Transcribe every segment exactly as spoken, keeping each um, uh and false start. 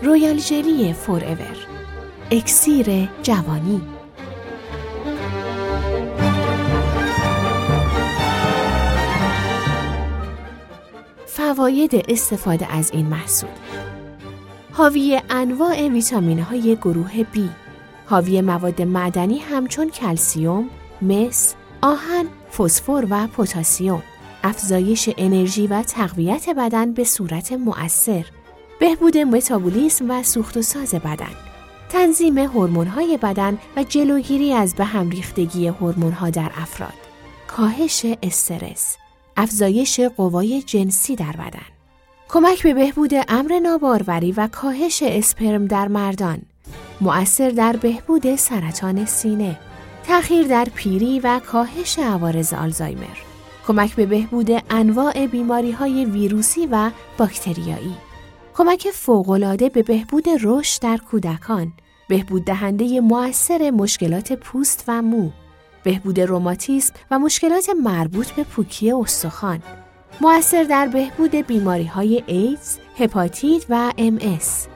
رویال ژلی فور ایور، اکسیر جوانی. فواید استفاده از این محصول: حاوی انواع ویتامین‌های گروه بی، حاوی مواد معدنی همچون کلسیم، مس، آهن، فسفر و پتاسیم، افزایش انرژی و تقویت بدن به صورت مؤثر، بهبود متابولیسم و سوخت و ساز بدن، تنظیم هورمون‌های بدن و جلوگیری از به هم ریختگی هورمون‌ها در افراد، کاهش استرس، افزایش قوای جنسی در بدن، کمک به بهبود امر ناباروری و کاهش اسپرم در مردان، مؤثر در بهبود سرطان سینه، تأخیر در پیری و کاهش عوارض آلزایمر، کمک به بهبود انواع بیماری‌های ویروسی و باکتریایی، کمک فوق‌العاده به بهبود رشد در کودکان، بهبود دهنده مؤثر مشکلات پوست و مو، بهبود روماتیسم و مشکلات مربوط به پوکی استخوان، مؤثر در بهبود بیماری‌های ایدز، هپاتیت و ام اس،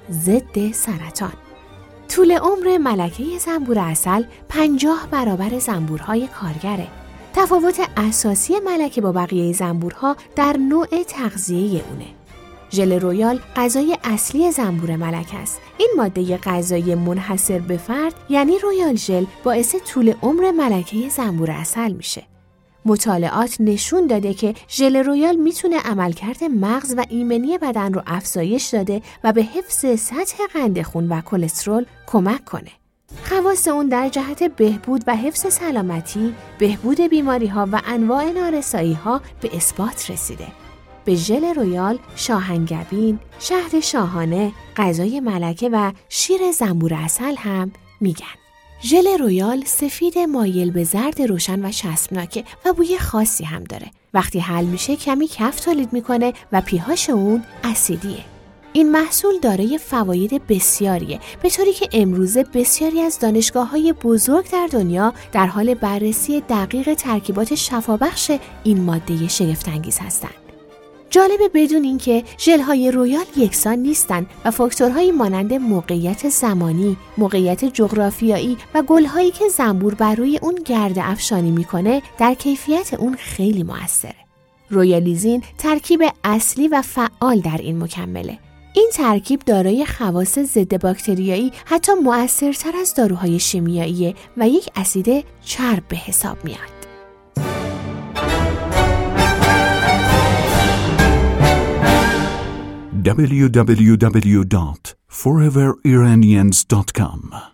ضد سرطان. طول عمر ملکه زنبور عسل پنجاه برابر زنبورهای کارگره. تفاوت اساسی ملکه با بقیه زنبورها در نوع تغذیه اونه. ژل رویال غذای اصلی زنبور ملکه است. این ماده غذایی منحصر به فرد یعنی رویال ژل باعث طول عمر ملکه زنبور عسل میشه. مطالعات نشون داده که ژل رویال میتونه عملکرد مغز و ایمنی بدن رو افزایش داده و به حفظ سطح قند خون و کلسترول کمک کنه. خواص اون در جهت بهبود و حفظ سلامتی، بهبود بیماری‌ها و انواع نارسایی‌ها به اثبات رسیده. به ژل رویال، شاهنگبین، شهد شاهانه، غذای ملکه و شیر زنبور عسل هم میگن. ژل رویال سفید مایل به زرد روشن و چسبناکه و بوی خاصی هم داره. وقتی حل میشه کمی کف تولید میکنه و پی‌هاش اون اسیدیه. این محصول دارای فواید بسیاریه، به طوری که امروزه بسیاری از دانشگاه‌های بزرگ در دنیا در حال بررسی دقیق ترکیبات شفابخش این ماده شگفت‌انگیز هستند. جالبه بدون اینکه ژل‌های رویال یکسان نیستن و فاکتورهایی مانند موقعیت زمانی، موقعیت جغرافیایی و گل‌هایی که زنبور بر روی اون گرد افشانی میکنه در کیفیت اون خیلی موثره. رویالیزین ترکیب اصلی و فعال در این مکمله. این ترکیب دارای خواص ضد باکتریایی حتی مؤثرتر از داروهای شیمیاییه و یک اسید چرب به حساب میاد. دبلیو دبلیو دبلیو دات فوراور ایرانیانز دات کام